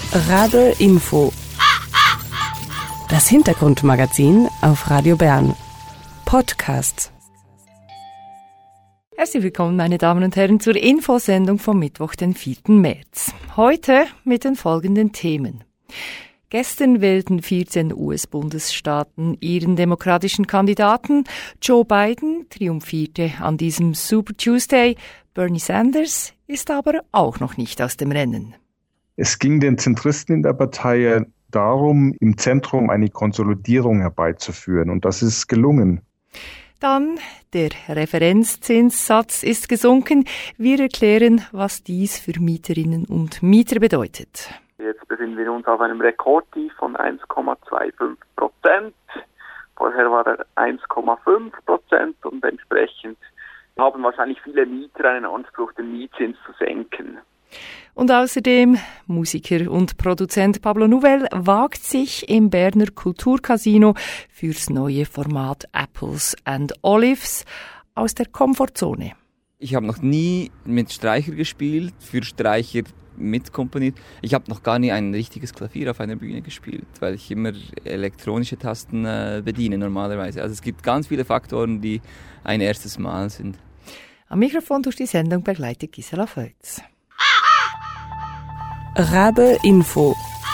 Radio Info. Das Hintergrundmagazin auf Radio Bern. Podcast. Herzlich willkommen, meine Damen und Herren, zur Infosendung vom Mittwoch, den 4. März. Heute mit den folgenden Themen. Gestern wählten 14 US-Bundesstaaten ihren demokratischen Kandidaten. Joe Biden triumphierte an diesem Super Tuesday. Bernie Sanders ist aber auch noch nicht aus dem Rennen. Es ging den Zentristen in der Partei darum, im Zentrum eine Konsolidierung herbeizuführen, und das ist gelungen. Dann, der Referenzzinssatz ist gesunken. Wir erklären, was dies für Mieterinnen und Mieter bedeutet. Jetzt befinden wir uns auf einem Rekordtief von 1,25%. Vorher war er 1,5% und entsprechend haben wahrscheinlich viele Mieter einen Anspruch, den Mietzins zu senken. Und außerdem, Musiker und Produzent Pablo Nouvel wagt sich im Berner Kulturcasino fürs neue Format Apples and Olives aus der Komfortzone. Ich habe noch nie mit Streicher gespielt, für Streicher mitkomponiert. Ich habe noch gar nie ein richtiges Klavier auf einer Bühne gespielt, weil ich immer elektronische Tasten bediene normalerweise. Also es gibt ganz viele Faktoren, die ein erstes Mal sind. Am Mikrofon durch die Sendung begleitet Gisela Feutz. Radio Info.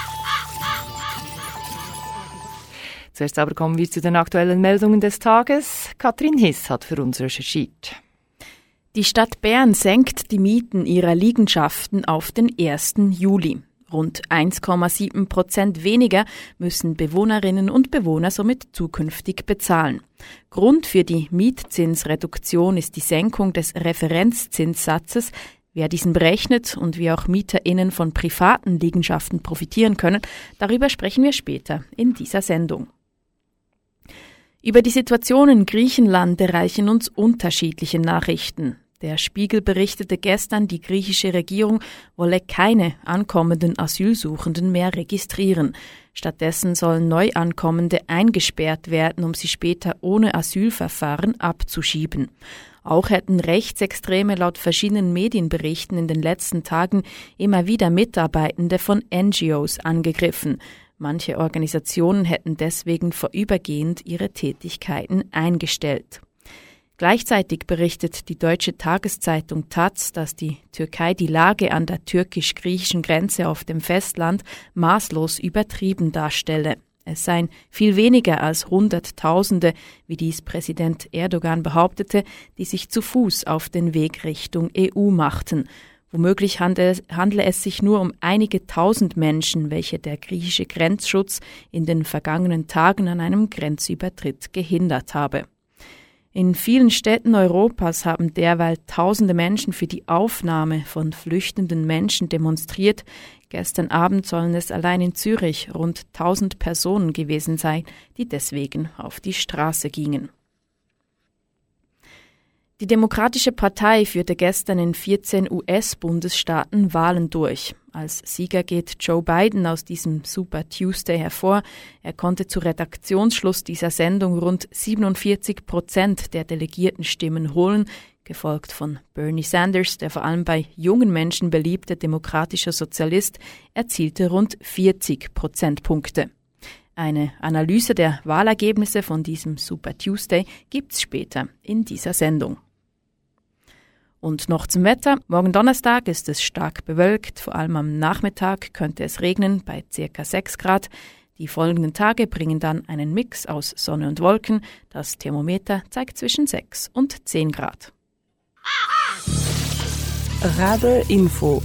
Zuerst aber kommen wir zu den aktuellen Meldungen des Tages. Katrin Hiss hat für uns recherchiert. Die Stadt Bern senkt die Mieten ihrer Liegenschaften auf den 1. Juli. Rund 1,7% weniger müssen Bewohnerinnen und Bewohner somit zukünftig bezahlen. Grund für die Mietzinsreduktion ist die Senkung des Referenzzinssatzes. Wer diesen berechnet und wie auch MieterInnen von privaten Liegenschaften profitieren können, darüber sprechen wir später in dieser Sendung. Über die Situation in Griechenland erreichen uns unterschiedliche Nachrichten. Der Spiegel berichtete gestern, die griechische Regierung wolle keine ankommenden Asylsuchenden mehr registrieren. Stattdessen sollen Neuankommende eingesperrt werden, um sie später ohne Asylverfahren abzuschieben. Auch hätten Rechtsextreme laut verschiedenen Medienberichten in den letzten Tagen immer wieder Mitarbeitende von NGOs angegriffen. Manche Organisationen hätten deswegen vorübergehend ihre Tätigkeiten eingestellt. Gleichzeitig berichtet die deutsche Tageszeitung taz, dass die Türkei die Lage an der türkisch-griechischen Grenze auf dem Festland maßlos übertrieben darstelle. Es seien viel weniger als Hunderttausende, wie dies Präsident Erdogan behauptete, die sich zu Fuß auf den Weg Richtung EU machten. Womöglich handle es sich nur um einige tausend Menschen, welche der griechische Grenzschutz in den vergangenen Tagen an einem Grenzübertritt gehindert habe. In vielen Städten Europas haben derweil tausende Menschen für die Aufnahme von flüchtenden Menschen demonstriert. Gestern Abend sollen es allein in Zürich rund 1000 Personen gewesen sein, die deswegen auf die Straße gingen. Die Demokratische Partei führte gestern in 14 US-Bundesstaaten Wahlen durch. Als Sieger geht Joe Biden aus diesem Super Tuesday hervor. Er konnte zu Redaktionsschluss dieser Sendung rund 47% der Delegiertenstimmen holen, gefolgt von Bernie Sanders, der vor allem bei jungen Menschen beliebte demokratischer Sozialist, erzielte rund 40 Prozentpunkte. Eine Analyse der Wahlergebnisse von diesem Super Tuesday gibt's später in dieser Sendung. Und noch zum Wetter. Morgen Donnerstag ist es stark bewölkt. Vor allem am Nachmittag könnte es regnen bei ca. 6 Grad. Die folgenden Tage bringen dann einen Mix aus Sonne und Wolken. Das Thermometer zeigt zwischen 6 und 10 Grad. Radio Info.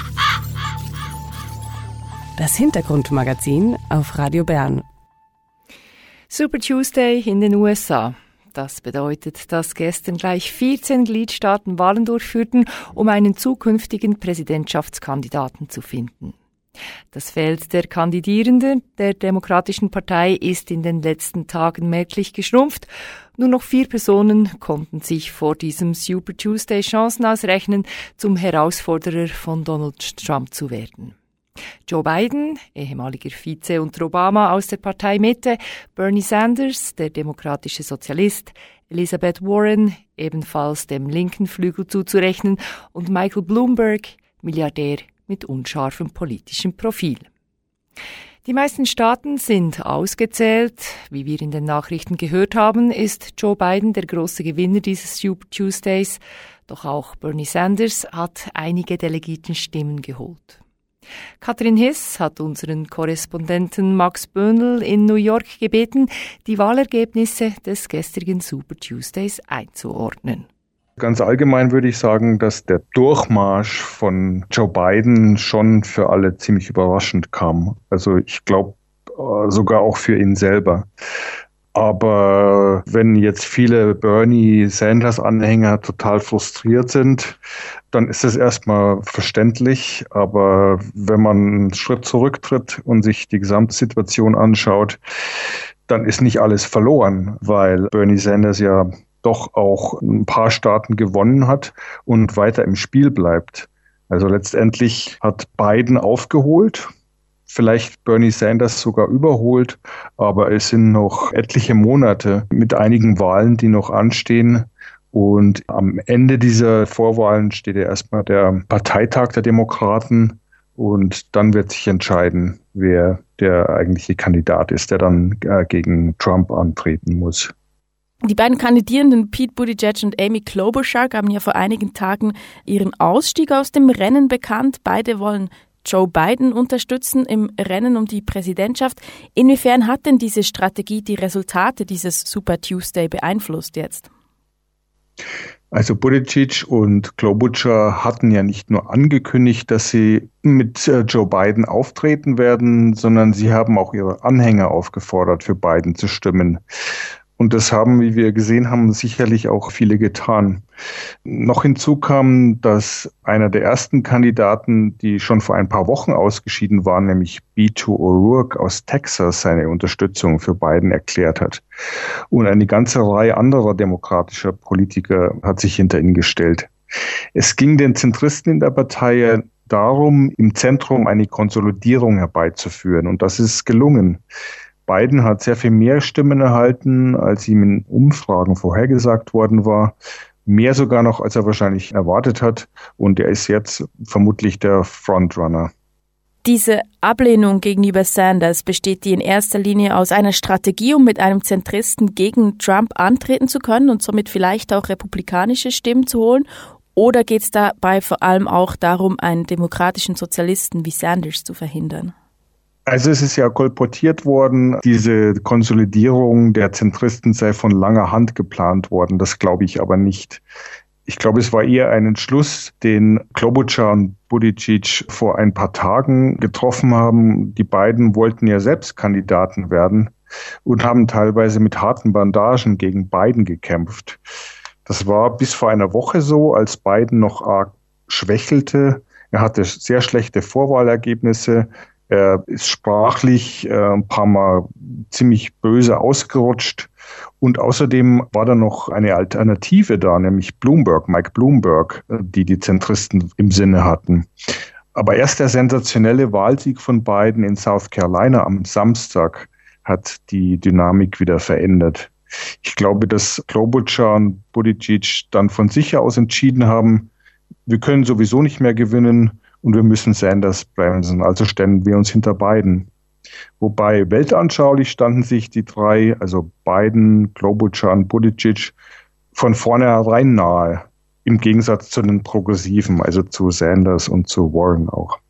Das Hintergrundmagazin auf Radio Bern. Super Tuesday in den USA. Das bedeutet, dass gestern gleich 14 Gliedstaaten Wahlen durchführten, um einen zukünftigen Präsidentschaftskandidaten zu finden. Das Feld der Kandidierenden der Demokratischen Partei ist in den letzten Tagen merklich geschrumpft. Nur noch 4 Personen konnten sich vor diesem Super Tuesday Chancen ausrechnen, zum Herausforderer von Donald Trump zu werden. Joe Biden, ehemaliger Vize unter Obama aus der Partei Mitte, Bernie Sanders, der demokratische Sozialist, Elizabeth Warren, ebenfalls dem linken Flügel zuzurechnen, und Michael Bloomberg, Milliardär mit unscharfem politischem Profil. Die meisten Staaten sind ausgezählt. Wie wir in den Nachrichten gehört haben, ist Joe Biden der große Gewinner dieses Super Tuesdays. Doch auch Bernie Sanders hat einige Delegitenstimmen geholt. Katrin Hiss hat unseren Korrespondenten Max Böhnl in New York gebeten, die Wahlergebnisse des gestrigen Super Tuesdays einzuordnen. Ganz allgemein würde ich sagen, dass der Durchmarsch von Joe Biden schon für alle ziemlich überraschend kam. Also ich glaube sogar auch für ihn selber. Aber wenn jetzt viele Bernie Sanders-Anhänger total frustriert sind, dann ist es erstmal verständlich. Aber wenn man einen Schritt zurücktritt und sich die Gesamtsituation anschaut, dann ist nicht alles verloren, weil Bernie Sanders ja doch auch ein paar Staaten gewonnen hat und weiter im Spiel bleibt. Also letztendlich hat Biden aufgeholt, vielleicht Bernie Sanders sogar überholt, aber es sind noch etliche Monate mit einigen Wahlen, die noch anstehen. Und am Ende dieser Vorwahlen steht ja erstmal der Parteitag der Demokraten und dann wird sich entscheiden, wer der eigentliche Kandidat ist, der dann gegen Trump antreten muss. Die beiden Kandidierenden Pete Buttigieg und Amy Klobuchar gaben ja vor einigen Tagen ihren Ausstieg aus dem Rennen bekannt. Beide wollen Joe Biden unterstützen im Rennen um die Präsidentschaft. Inwiefern hat denn diese Strategie die Resultate dieses Super Tuesday beeinflusst jetzt? Also Buttigieg und Klobuchar hatten ja nicht nur angekündigt, dass sie mit Joe Biden auftreten werden, sondern sie haben auch ihre Anhänger aufgefordert, für Biden zu stimmen. Und das haben, wie wir gesehen haben, sicherlich auch viele getan. Noch hinzu kam, dass einer der ersten Kandidaten, die schon vor ein paar Wochen ausgeschieden waren, nämlich Beto O'Rourke aus Texas, seine Unterstützung für Biden erklärt hat. Und eine ganze Reihe anderer demokratischer Politiker hat sich hinter ihn gestellt. Es ging den Zentristen in der Partei darum, im Zentrum eine Konsolidierung herbeizuführen. Und das ist gelungen. Biden hat sehr viel mehr Stimmen erhalten, als ihm in Umfragen vorhergesagt worden war. Mehr sogar noch, als er wahrscheinlich erwartet hat. Und er ist jetzt vermutlich der Frontrunner. Diese Ablehnung gegenüber Sanders, besteht die in erster Linie aus einer Strategie, um mit einem Zentristen gegen Trump antreten zu können und somit vielleicht auch republikanische Stimmen zu holen? Oder geht es dabei vor allem auch darum, einen demokratischen Sozialisten wie Sanders zu verhindern? Also es ist ja kolportiert worden, diese Konsolidierung der Zentristen sei von langer Hand geplant worden. Das glaube ich aber nicht. Ich glaube, es war eher ein Entschluss, den Klobuchar und Buttigieg vor ein paar Tagen getroffen haben. Die beiden wollten ja selbst Kandidaten werden und haben teilweise mit harten Bandagen gegen Biden gekämpft. Das war bis vor einer Woche so, als Biden noch arg schwächelte. Er hatte sehr schlechte Vorwahlergebnisse. Er ist sprachlich ein paar Mal ziemlich böse ausgerutscht. Und außerdem war da noch eine Alternative da, nämlich Mike Bloomberg, die Zentristen im Sinne hatten. Aber erst der sensationelle Wahlsieg von Biden in South Carolina am Samstag hat die Dynamik wieder verändert. Ich glaube, dass Klobuchar und Buttigieg dann von sich aus entschieden haben, wir können sowieso nicht mehr gewinnen, und wir müssen Sanders bremsen, also stellen wir uns hinter Biden. Wobei weltanschaulich standen sich die drei, also Biden, Klobuchar und Buttigieg, von vornherein nahe, im Gegensatz zu den Progressiven, also zu Sanders und zu Warren auch.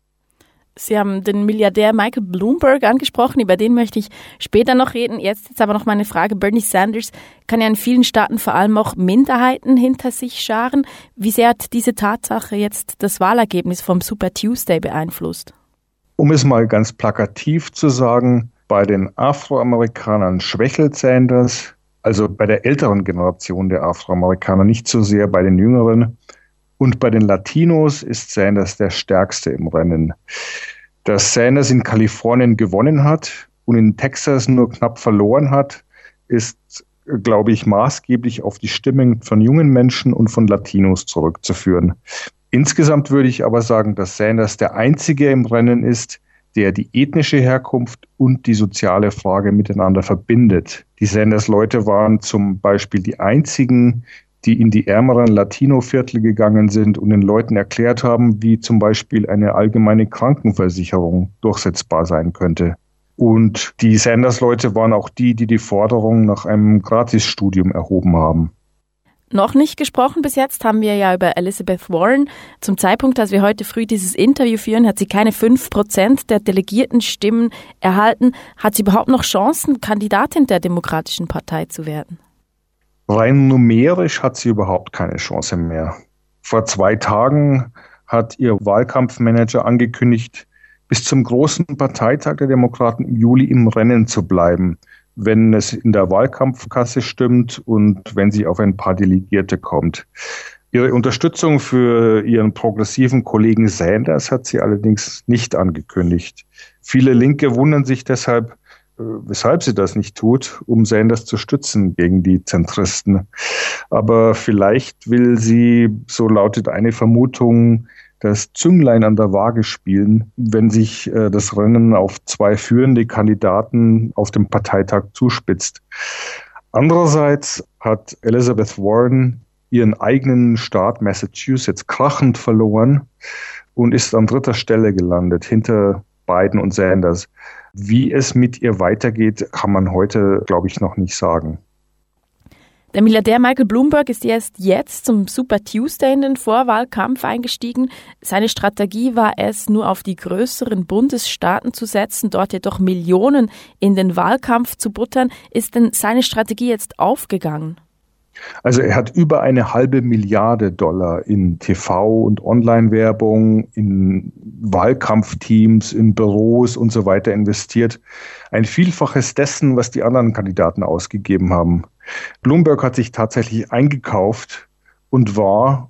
Sie haben den Milliardär Michael Bloomberg angesprochen, über den möchte ich später noch reden. Jetzt aber noch meine Frage, Bernie Sanders kann ja in vielen Staaten vor allem auch Minderheiten hinter sich scharen. Wie sehr hat diese Tatsache jetzt das Wahlergebnis vom Super Tuesday beeinflusst? Um es mal ganz plakativ zu sagen, bei den Afroamerikanern schwächelt Sanders, also bei der älteren Generation der Afroamerikaner, nicht so sehr bei den jüngeren. Und bei den Latinos ist Sanders der Stärkste im Rennen. Dass Sanders in Kalifornien gewonnen hat und in Texas nur knapp verloren hat, ist, glaube ich, maßgeblich auf die Stimmen von jungen Menschen und von Latinos zurückzuführen. Insgesamt würde ich aber sagen, dass Sanders der Einzige im Rennen ist, der die ethnische Herkunft und die soziale Frage miteinander verbindet. Die Sanders-Leute waren zum Beispiel die einzigen, die in die ärmeren Latino-Viertel gegangen sind und den Leuten erklärt haben, wie zum Beispiel eine allgemeine Krankenversicherung durchsetzbar sein könnte. Und die Sanders-Leute waren auch die Forderung nach einem Gratisstudium erhoben haben. Noch nicht gesprochen bis jetzt haben wir ja über Elizabeth Warren. Zum Zeitpunkt, als wir heute früh dieses Interview führen, hat sie keine 5% der Delegiertenstimmen erhalten. Hat sie überhaupt noch Chancen, Kandidatin der Demokratischen Partei zu werden? Rein numerisch hat sie überhaupt keine Chance mehr. Vor 2 Tagen hat ihr Wahlkampfmanager angekündigt, bis zum großen Parteitag der Demokraten im Juli im Rennen zu bleiben, wenn es in der Wahlkampfkasse stimmt und wenn sie auf ein paar Delegierte kommt. Ihre Unterstützung für ihren progressiven Kollegen Sanders hat sie allerdings nicht angekündigt. Viele Linke wundern sich deshalb, weshalb sie das nicht tut, um Sanders zu stützen gegen die Zentristen. Aber vielleicht will sie, so lautet eine Vermutung, das Zünglein an der Waage spielen, wenn sich das Rennen auf 2 führende Kandidaten auf dem Parteitag zuspitzt. Andererseits hat Elizabeth Warren ihren eigenen Staat Massachusetts krachend verloren und ist an 3. Stelle gelandet, hinter Biden und Sanders. Wie es mit ihr weitergeht, kann man heute, glaube ich, noch nicht sagen. Der Milliardär Michael Bloomberg ist erst jetzt zum Super Tuesday in den Vorwahlkampf eingestiegen. Seine Strategie war es, nur auf die größeren Bundesstaaten zu setzen, dort jedoch Millionen in den Wahlkampf zu buttern. Ist denn seine Strategie jetzt aufgegangen? Also er hat über $1,5 Milliarden in TV- und Online-Werbung, in Wahlkampfteams, in Büros und so weiter investiert. Ein Vielfaches dessen, was die anderen Kandidaten ausgegeben haben. Bloomberg hat sich tatsächlich eingekauft und war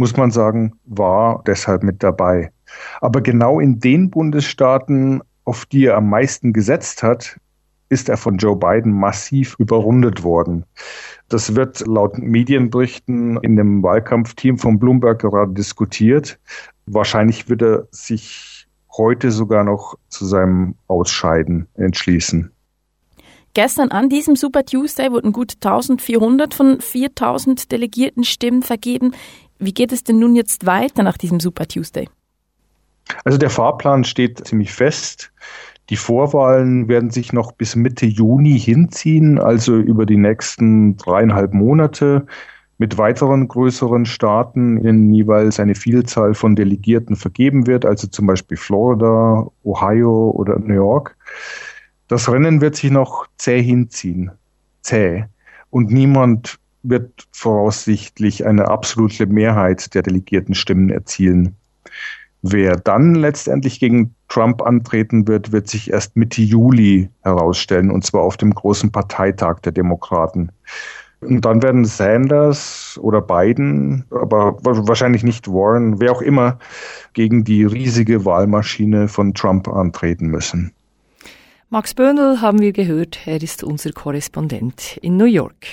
deshalb mit dabei. Aber genau in den Bundesstaaten, auf die er am meisten gesetzt hat, ist er von Joe Biden massiv überrundet worden. Das wird laut Medienberichten in dem Wahlkampfteam von Bloomberg gerade diskutiert. Wahrscheinlich wird er sich heute sogar noch zu seinem Ausscheiden entschließen. Gestern an diesem Super Tuesday wurden gut 1400 von 4000 Delegiertenstimmen vergeben. Wie geht es denn nun jetzt weiter nach diesem Super Tuesday? Also der Fahrplan steht ziemlich fest. Die Vorwahlen werden sich noch bis Mitte Juni hinziehen, also über die nächsten 3,5 Monate mit weiteren größeren Staaten, in denen jeweils eine Vielzahl von Delegierten vergeben wird, also zum Beispiel Florida, Ohio oder New York. Das Rennen wird sich noch zäh hinziehen. Zäh. Und niemand wird voraussichtlich eine absolute Mehrheit der Delegiertenstimmen erzielen. Wer dann letztendlich gegen Trump antreten wird, wird sich erst Mitte Juli herausstellen, und zwar auf dem großen Parteitag der Demokraten. Und dann werden Sanders oder Biden, aber wahrscheinlich nicht Warren, wer auch immer, gegen die riesige Wahlmaschine von Trump antreten müssen. Max Böhnl haben wir gehört, er ist unser Korrespondent in New York.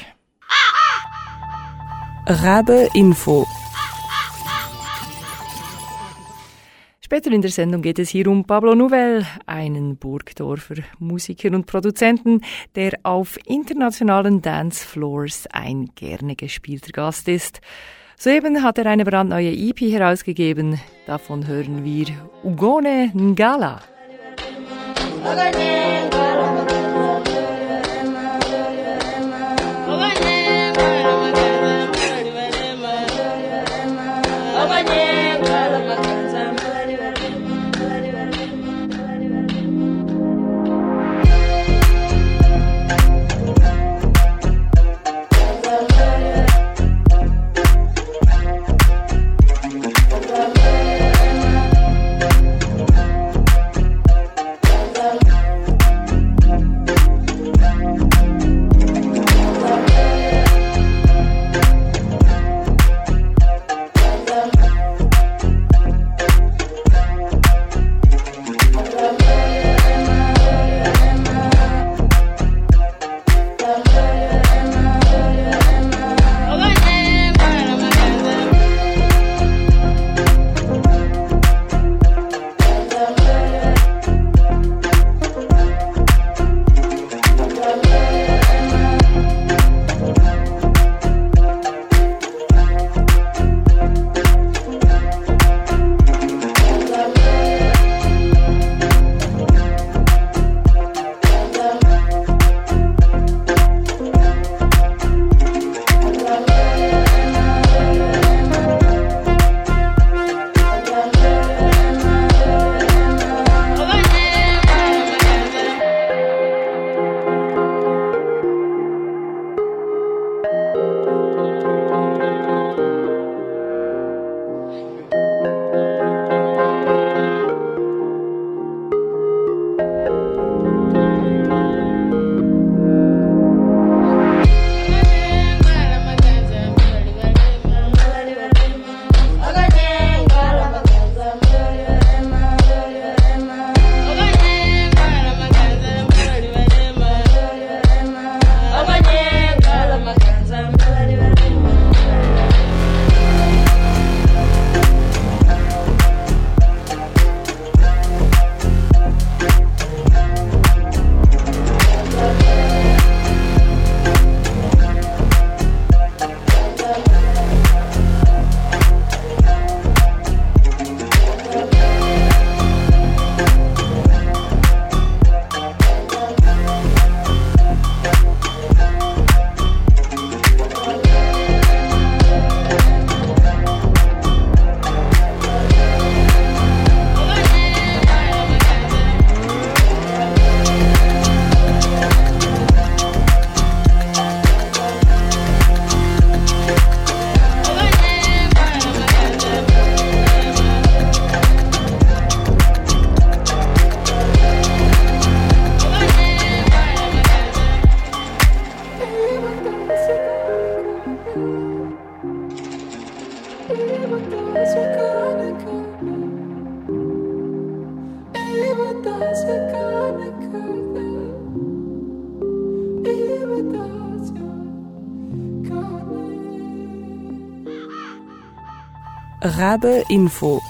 Rabe Info. Später in der Sendung geht es hier um Pablo Nouvel, einen Burgdorfer Musiker und Produzenten, der auf internationalen Dancefloors ein gerne gespielter Gast ist. Soeben hat er eine brandneue EP herausgegeben. Davon hören wir Ugone Ngala. Rabe Info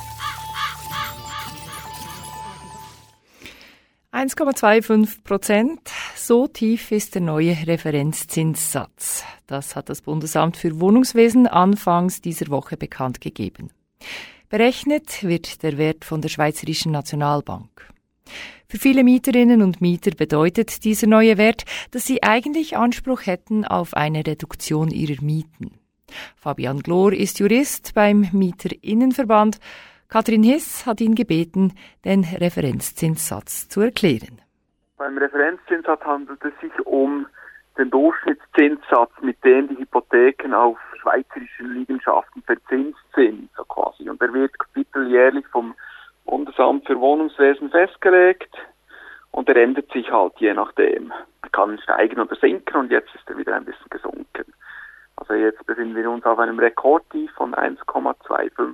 1,25%. So tief ist der neue Referenzzinssatz. Das hat das Bundesamt für Wohnungswesen anfangs dieser Woche bekannt gegeben. Berechnet wird der Wert von der Schweizerischen Nationalbank. Für viele Mieterinnen und Mieter bedeutet dieser neue Wert, dass sie eigentlich Anspruch hätten auf eine Reduktion ihrer Mieten. Fabian Glor ist Jurist beim Mieterinnenverband. Katrin Hiss hat ihn gebeten, den Referenzzinssatz zu erklären. Beim Referenzzinssatz handelt es sich um den Durchschnittszinssatz, mit dem die Hypotheken auf schweizerischen Liegenschaften verzinst sind, so quasi. Und der wird kapiteljährlich vom Bundesamt für Wohnungswesen festgelegt und er ändert sich halt je nachdem. Er kann steigen oder sinken und jetzt ist er wieder ein bisschen gesunken. Also jetzt befinden wir uns auf einem Rekordtief von 1,25%.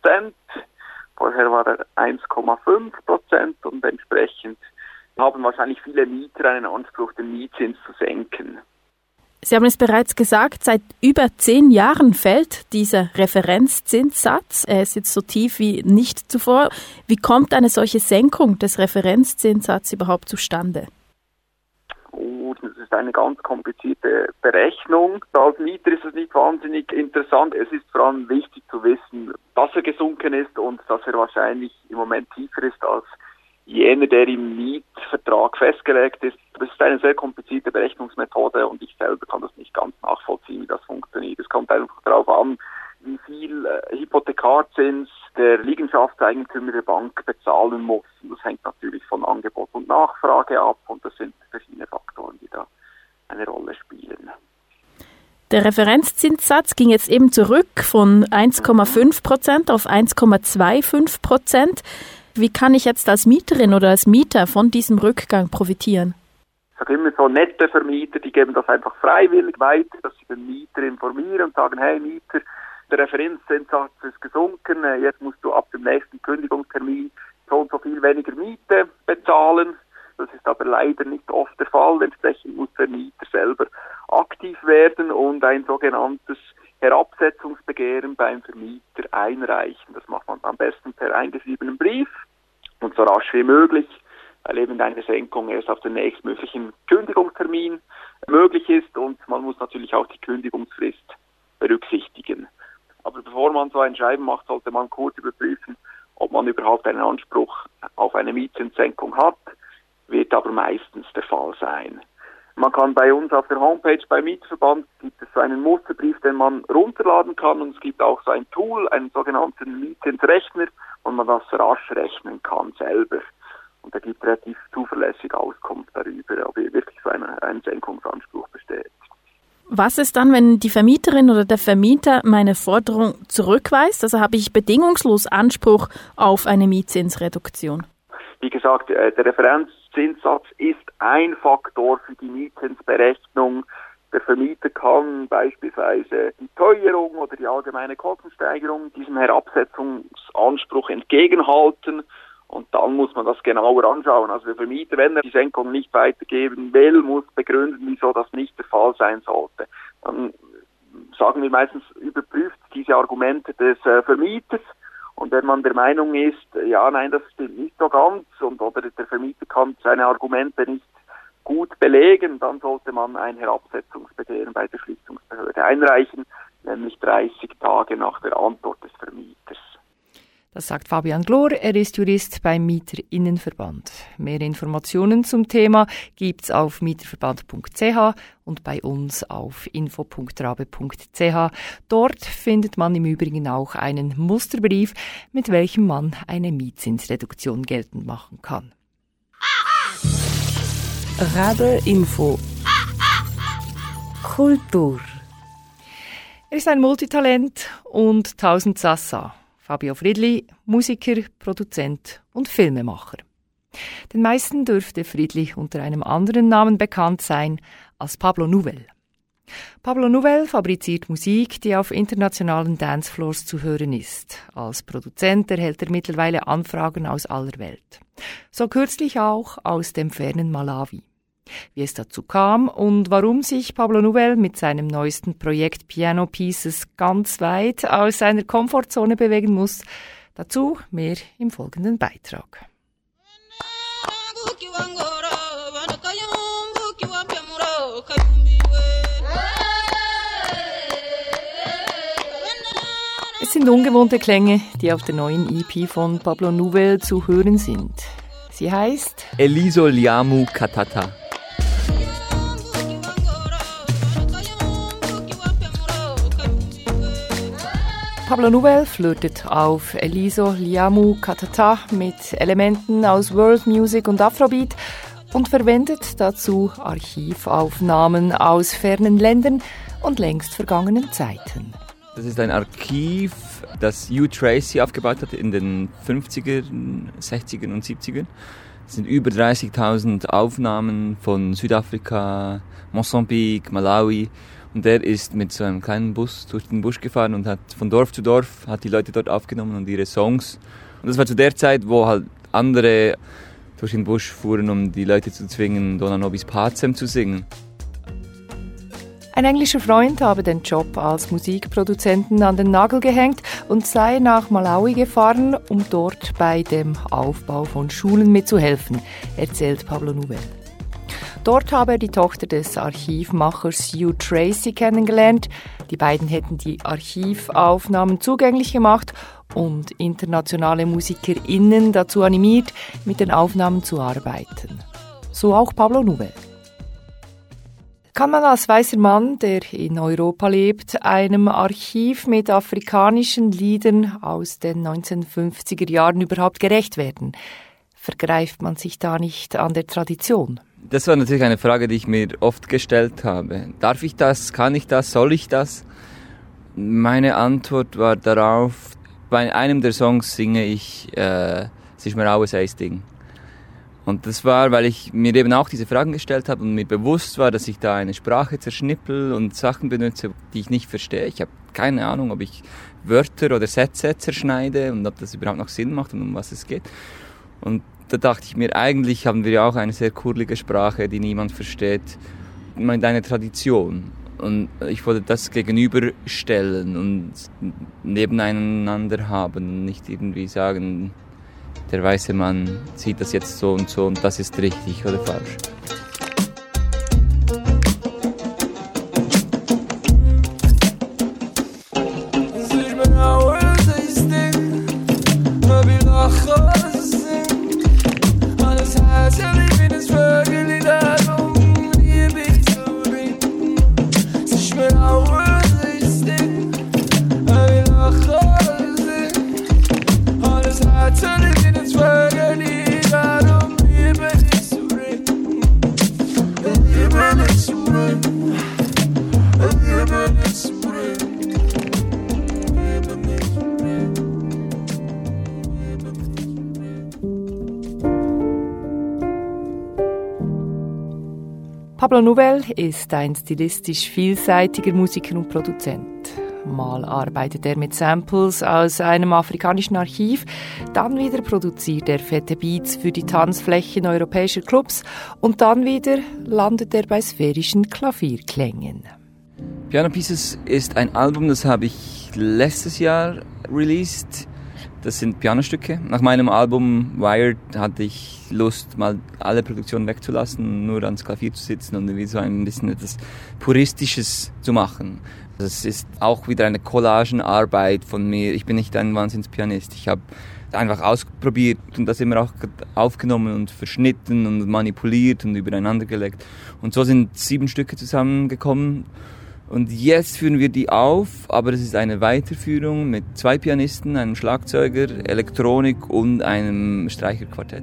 Vorher war er 1,5% und entsprechend haben wahrscheinlich viele Mieter einen Anspruch, den Mietzins zu senken. Sie haben es bereits gesagt, seit über 10 Jahren fällt dieser Referenzzinssatz. Er ist jetzt so tief wie nicht zuvor. Wie kommt eine solche Senkung des Referenzzinssatzes überhaupt zustande? Das ist eine ganz komplizierte Berechnung. Als Mieter ist es nicht wahnsinnig interessant. Es ist vor allem wichtig zu wissen, dass er gesunken ist und dass er wahrscheinlich im Moment tiefer ist als jener, der im Mietvertrag festgelegt ist. Das ist eine sehr komplizierte Berechnungsmethode und ich selber kann das nicht ganz nachvollziehen, wie das funktioniert. Es kommt einfach darauf an, wie viel Hypothekarzins der Liegenschaftseigentümer der Bank bezahlen muss. Und das hängt natürlich von Angebot und Nachfrage ab und das sind verschiedene Faktoren, die da eine Rolle spielen. Der Referenzzinssatz ging jetzt eben zurück von 1,5% auf 1,25%. Wie kann ich jetzt als Mieterin oder als Mieter von diesem Rückgang profitieren? Ich sage immer so, nette Vermieter, die geben das einfach freiwillig weiter, dass sie den Mieter informieren und sagen, hey Mieter, der Referenzzinssatz ist gesunken, jetzt musst du ab dem nächsten Kündigungstermin so und so viel weniger Miete bezahlen. Das ist aber leider nicht oft der Fall. Entsprechend muss der Mieter selber aktiv werden und ein sogenanntes Herabsetzungsbegehren beim Vermieter einreichen. Das macht man am besten per eingeschriebenen Brief und so rasch wie möglich, weil eben eine Senkung erst auf den nächstmöglichen Kündigungstermin möglich ist und man muss natürlich auch die Kündigungsfrist berücksichtigen. Aber bevor man so ein Schreiben macht, sollte man kurz überprüfen, ob man überhaupt einen Anspruch auf eine Mietzinssenkung hat, wird aber meistens der Fall sein. Man kann bei uns auf der Homepage beim Mieterverband gibt es so einen Musterbrief, den man runterladen kann und es gibt auch so ein Tool, einen sogenannten Mietzinsrechner, wo man das rasch rechnen kann selber. Und da gibt relativ zuverlässig Auskunft darüber, ob wirklich so ein Senkungsanspruch besteht. Was ist dann, wenn die Vermieterin oder der Vermieter meine Forderung zurückweist? Also habe ich bedingungslos Anspruch auf eine Mietzinsreduktion? Wie gesagt, der Referenzzinssatz ist ein Faktor für die Mietzinsberechnung. Der Vermieter kann beispielsweise die Teuerung oder die allgemeine Kostensteigerung diesem Herabsetzungsanspruch entgegenhalten und dann muss man das genauer anschauen. Also der Vermieter, wenn er die Senkung nicht weitergeben will, muss begründen, wieso das nicht der Fall sein sollte. Dann sagen wir meistens, überprüft diese Argumente des Vermieters. Und wenn man der Meinung ist, ja, nein, das stimmt nicht so ganz oder der Vermieter kann seine Argumente nicht gut belegen, dann sollte man ein Herabsetzungsbegehren bei der Schlichtungsbehörde einreichen, nämlich 30 Tage nach der Antwort des Vermieters. Das sagt Fabian Glor, er ist Jurist beim Mieterinnenverband. Mehr Informationen zum Thema gibt's auf mieterverband.ch und bei uns auf info.rabe.ch. Dort findet man im Übrigen auch einen Musterbrief, mit welchem man eine Mietzinsreduktion geltend machen kann. Rabe Info Kultur. Er ist ein Multitalent und Tausendsassa. Fabio Friedli, Musiker, Produzent und Filmemacher. Den meisten dürfte Friedli unter einem anderen Namen bekannt sein als Pablo Nouvel. Pablo Nouvel fabriziert Musik, die auf internationalen Dancefloors zu hören ist. Als Produzent erhält er mittlerweile Anfragen aus aller Welt. So kürzlich auch aus dem fernen Malawi. Wie es dazu kam und warum sich Pablo Nouvel mit seinem neuesten Projekt Piano Pieces ganz weit aus seiner Komfortzone bewegen muss, dazu mehr im folgenden Beitrag. Es sind ungewohnte Klänge, die auf der neuen EP von Pablo Nouvel zu hören sind. Sie heißt Eliso Liamu Katata. Pablo Nouvel flirtet auf Eliso Liamu Katata mit Elementen aus World Music und Afrobeat und verwendet dazu Archivaufnahmen aus fernen Ländern und längst vergangenen Zeiten. Das ist ein Archiv, das Hugh Tracey aufgebaut hat in den 50er, 60er und 70er. Es sind über 30.000 Aufnahmen von Südafrika, Mosambik, Malawi. Und der ist mit so einem kleinen Bus durch den Busch gefahren und hat von Dorf zu Dorf hat die Leute dort aufgenommen und ihre Songs. Und das war zu der Zeit, wo halt andere durch den Busch fuhren, um die Leute zu zwingen, Dona Nobis Pazem zu singen. Ein englischer Freund habe den Job als Musikproduzenten an den Nagel gehängt und sei nach Malawi gefahren, um dort bei dem Aufbau von Schulen mitzuhelfen, erzählt Pablo Nouvel. Dort habe er die Tochter des Archivmachers Hugh Tracey kennengelernt. Die beiden hätten die Archivaufnahmen zugänglich gemacht und internationale MusikerInnen dazu animiert, mit den Aufnahmen zu arbeiten. So auch Pablo Nouvel. Kann man als weißer Mann, der in Europa lebt, einem Archiv mit afrikanischen Liedern aus den 1950er Jahren überhaupt gerecht werden? Vergreift man sich da nicht an der Tradition? Das war natürlich eine Frage, die ich mir oft gestellt habe. Darf ich das? Kann ich das? Soll ich das? Meine Antwort war darauf, bei einem der Songs singe ich «Es ist mir alles ein Ding». Und das war, weil ich mir eben auch diese Fragen gestellt habe und mir bewusst war, dass ich da eine Sprache zerschnippel und Sachen benutze, die ich nicht verstehe. Ich habe keine Ahnung, ob ich Wörter oder Sätze zerschneide und ob das überhaupt noch Sinn macht und um was es geht. Und da dachte ich mir, eigentlich haben wir ja auch eine sehr kurlige Sprache, die niemand versteht, mit einer Tradition. Und ich wollte das gegenüberstellen und nebeneinander haben und nicht irgendwie sagen, der weiße Mann sieht das jetzt so und das ist richtig oder falsch. Pablo Nouvel ist ein stilistisch vielseitiger Musiker und Produzent. Mal arbeitet er mit Samples aus einem afrikanischen Archiv, dann wieder produziert er fette Beats für die Tanzflächen europäischer Clubs und dann wieder landet er bei sphärischen Klavierklängen. Piano Pieces ist ein Album, das habe ich letztes Jahr released. Das sind Pianostücke. Nach meinem Album Wired hatte ich Lust, mal alle Produktionen wegzulassen, nur ans Klavier zu sitzen und irgendwie so ein bisschen etwas Puristisches zu machen. Das ist auch wieder eine Collagenarbeit von mir. Ich bin nicht ein Wahnsinnspianist. Ich habe einfach ausprobiert und das immer auch aufgenommen und verschnitten und manipuliert und übereinander gelegt. Und so sind 7 Stücke zusammengekommen. Und jetzt führen wir die auf, aber es ist eine Weiterführung mit 2 Pianisten, einem Schlagzeuger, Elektronik und einem Streicherquartett.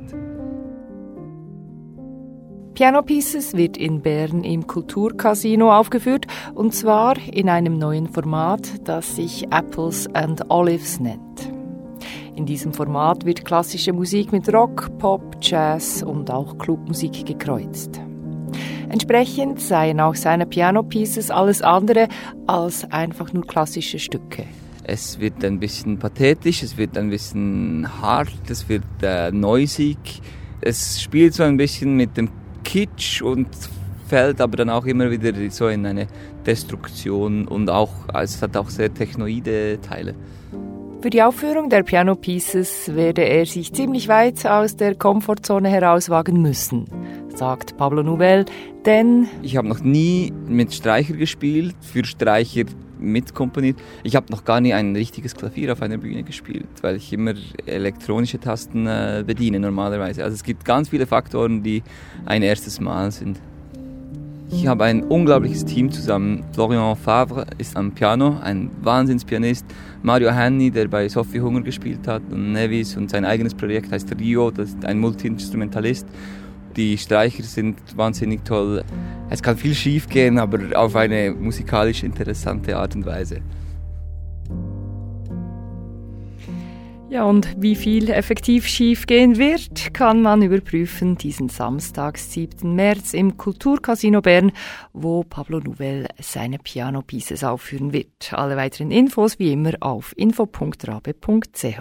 Piano Pieces wird in Bern im Kulturcasino aufgeführt, und zwar in einem neuen Format, das sich Apples and Olives nennt. In diesem Format wird klassische Musik mit Rock, Pop, Jazz und auch Clubmusik gekreuzt. Entsprechend seien auch seine Piano-Pieces alles andere als einfach nur klassische Stücke. Es wird ein bisschen pathetisch, es wird ein bisschen hart, es wird noisig. Es spielt so ein bisschen mit dem Kitsch und fällt aber dann auch immer wieder so in eine Destruktion und auch, es hat auch sehr technoide Teile. Für die Aufführung der Piano Pieces werde er sich ziemlich weit aus der Komfortzone herauswagen müssen, sagt Pablo Nouvel, denn ich habe noch nie mit Streicher gespielt, für Streicher mitkomponiert. Ich habe noch gar nie ein richtiges Klavier auf einer Bühne gespielt, weil ich immer elektronische Tasten bediene normalerweise. Also es gibt ganz viele Faktoren, die ein erstes Mal sind. Ich habe ein unglaubliches Team zusammen. Florian Favre ist am Piano, ein Wahnsinnspianist. Mario Henny, der bei Sophie Hunger gespielt hat, und Nevis und sein eigenes Projekt heißt Rio, das ist ein Multi-Instrumentalist. Die Streicher sind wahnsinnig toll. Es kann viel schief gehen, aber auf eine musikalisch interessante Art und Weise. ja, und wie viel effektiv schief gehen wird, kann man überprüfen diesen Samstag, 7. März im Kulturcasino Bern, wo Pablo Nouvel seine Piano Pieces aufführen wird. Alle weiteren Infos wie immer auf info.rabe.ch.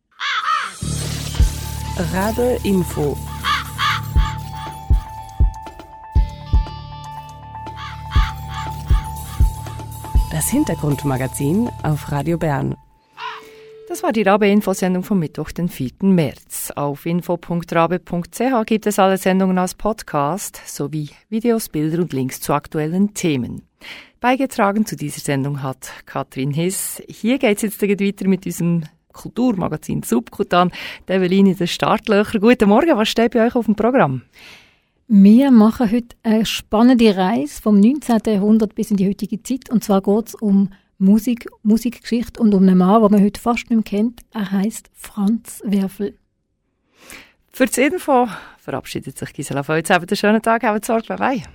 Rabe Info. Das Hintergrundmagazin auf Radio Bern. Das war die Rabe-Info-Sendung vom Mittwoch, den 4. März. Auf info.rabe.ch gibt es alle Sendungen als Podcast sowie Videos, Bilder und Links zu aktuellen Themen. Beigetragen zu dieser Sendung hat Katrin Hiss. Hier geht es jetzt weiter mit diesem Kulturmagazin Subkutan. Evelyn in den Startlöchern. Guten Morgen, was steht bei euch auf dem Programm? Wir machen heute eine spannende Reise vom 19. Jahrhundert bis in die heutige Zeit. Und zwar geht es um Musik, Musikgeschichte und um einen Mann, den man heute fast nicht mehr kennt. Er heisst Franz Werfel. Für das Info verabschiedet sich Gisela Feutz. Habt einen schönen Tag, habt Sorge, bye.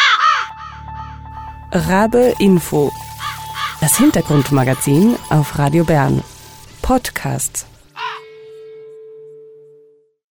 Rabe Info. Das Hintergrundmagazin auf Radio Bern. Podcasts.